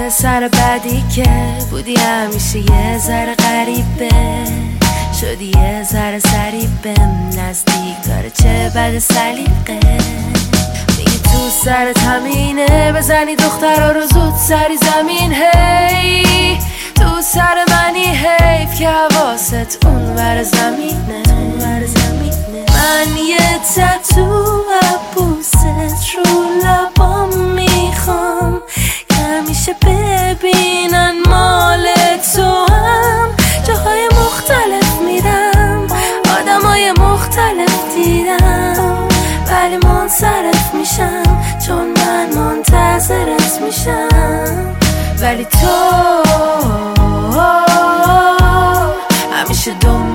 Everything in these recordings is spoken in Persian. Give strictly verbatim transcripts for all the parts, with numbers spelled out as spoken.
پسر بعدی که بودی همیشه یه ذره غریبه، شدی یه ذره سریبه نزدیک داره چه بد سلیقه. میگی تو سرت همینه بزنی دخترها رو زود سری زمین. هی تو سر منی حیف که حواست اون ور زمینه. من یه تتو عبوست رو لبام میخوام که همیشه ببینن مال تو هم. جاهای مختلف میرم آدمای مختلف دیدم ولی منصرف میشم چون من منتظرت میشم. ولی تو همیشه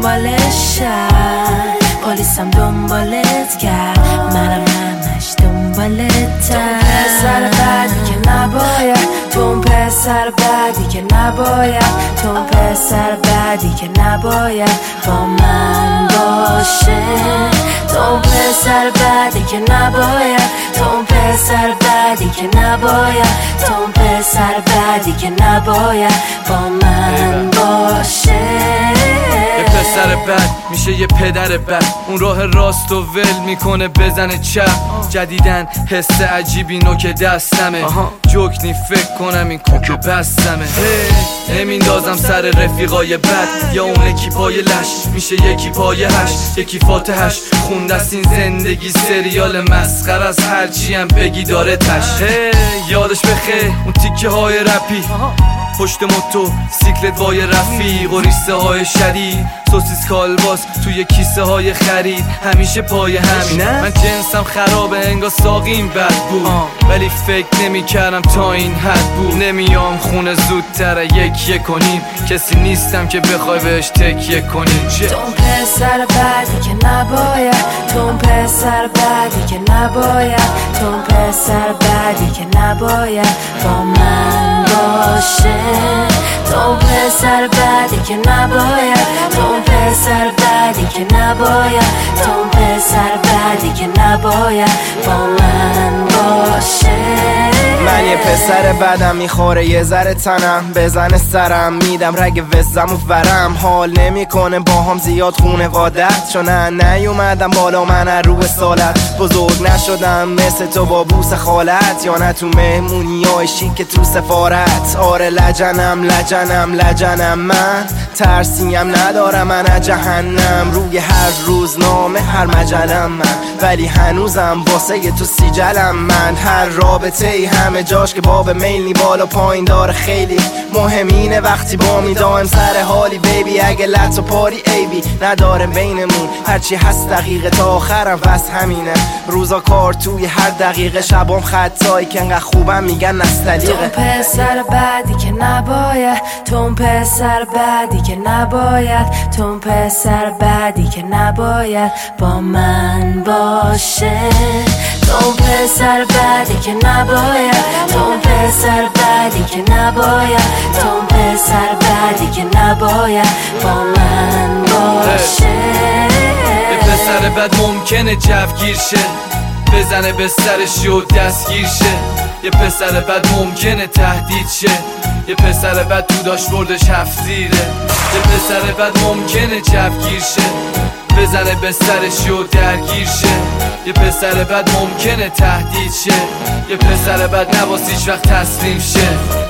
دنبالشم، پلیسم دنبالت کرد منم همش دنبالتم. پسر بعدی که نباید، تو پسر بعدی که نباید، تو پسر بعدی که نباید با من باشه. تو پسر بعدی که نباید، تو پسر بعدی که نباید، تو پسر بعدی که نباید با من باشه. پسر بد میشه یه پدر بد، اون راه راست و ول میکنه بزنه چپ. جدیدن حس عجیبی نوک دستمه، جوکنی فکر کنم این کوک بستمه. نمیندازم سر رفیقای بد یا اون یکی پای لش میشه یکی پای هش، یکی فاتحش خوندست این زندگی سریال مسخر از هرچی هم بگی داره تش. یادش بخیر اون تیکه های رپی پشت موتو سیکلت وای رفیق و ریسه های شدید، سوسیس کالباس توی کیسه های خرید همیشه پای همین. من جنسم خرابه انگار ساقیم بد بود ولی فکر نمی کردم تا این حد بود. نمیام خونه زودتر یک یک کنیم، کسی نیستم که بخوای بهش تکیه کنیم. تو پسر بعدی که نباید، تو پسر بعدی که نباید، تو پسر بعدی که نباید با من باشه. تو پسر بعدی که نباید، تو پسر بعدی که نباید، تو پسر بعدی که نباید با من باشه. من یه پسر بدم میخوره یه ذره تنم بزنه سرم، میدم رگ وزم و ورم. حال نمیکنه با هم زیاد خونه وادت چون نه نیومدم بالا من رو سالت. بزرگ نشدم مثل تو با بوس خالت یا نه تو مهمونی های شیک تو سفارت. آره لجنم لجنم لجنم من ترسیم ندارم من از جهنم. روی هر روزنامه هر مجلم من ولی هنوزم واسه تو سیجلم من. هر رابطه ای همه جاش که باب میلی بالا پایین داره خیلی مهمینه وقتی با می دایم سر حالی بیبی. اگه لط و پاری ایبی نداره بینمون هرچی هست دقیقه تا آخرم بس همینه. روزا کار توی هر دقیقه شبام خطایی که انقدر خوبم میگن نستلیقه. تو پسر بعدی که نباید، تو پسر بعدی که نباید، تو پسر بعدی که نباید با من باشه. تو پسر بعدی که نباید، تو پسر بعدی که نباید، تو پسر بعدی که نباید با من باشه. یه پسر بد ممکنه جوگیر شه بزنه به سرش و دستگیر شه. یه پسر بد ممکنه تهدید شه، یه پسر بد تو داشبوردش هفت زیره. یه پسر بد ممکنه جوگیر شه بزنه به سرش و درگیر شه. یه پسر بد ممکنه تهدید شه، یه پسر بد نباس هیچ وقت تسلیم شه.